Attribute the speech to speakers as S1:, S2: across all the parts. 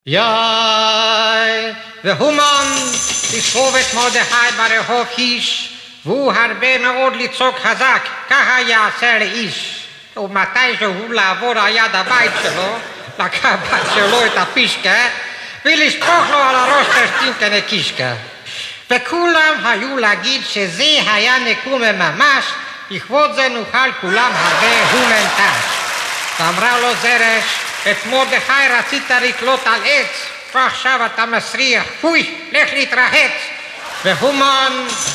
S1: יאי, והומן לשרוב את מרדכי ברחוב קיש, והוא הרבה מאוד לצעוק חזק, ככה יעשה לאיש. ומתי שהוא לעבור על יד הבית שלו, לקח בת שלו את הפישקה, ולשפוך לו על הראש תשתינקה נקישקה. וכולם היו להגיד שזה היה נקומה ממש, לכבוד זה נאכל כולם הרבה הומנטש. ואמרה לו זרש, את מרדכי רצית לקלוט על עץ, ועכשיו אתה מסריח, פוי, לך להתרחץ. והומן,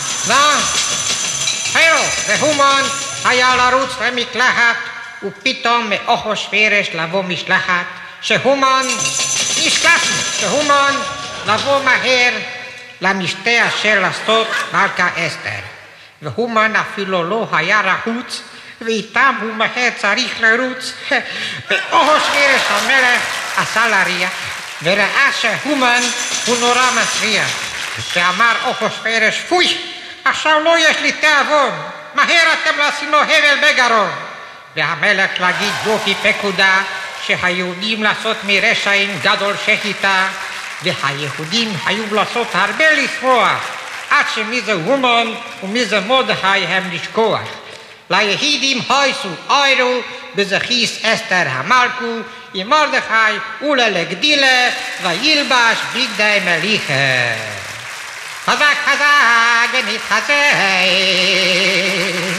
S1: והומן היה לרוץ למקלחת, ופתאום מאחשוורוש לבוא משלחת, שהומן נשכחנו, שהומן לבוא מהר למשתה אשר לעשות מלכה אסתר. והומן אפילו לא היה רחוץ, ואיתם הוא מהר צריך לרוץ. ואחשוורוש המלך עשה להריח, וראה שהומן הוא נורא מסריח. ואמר אחשוורוש, פוי, עכשיו לא יש לי תיאבון, מהר אתם לשימו הבל בגרון. והמלך להגיד יופי פקודה, שהיהודים לעשות מרשעים גדול שחיטה, והיהודים היו לעשות הרבה לשמוח, עד שמזה הומן ומזה מרדכי הם לשכוח. ליהודים הייסו איירו בזכיס אסתר המלכו, עם מרדכי וללגדילה וילבש בגדי מליכה. חזק חזק ונתחזק.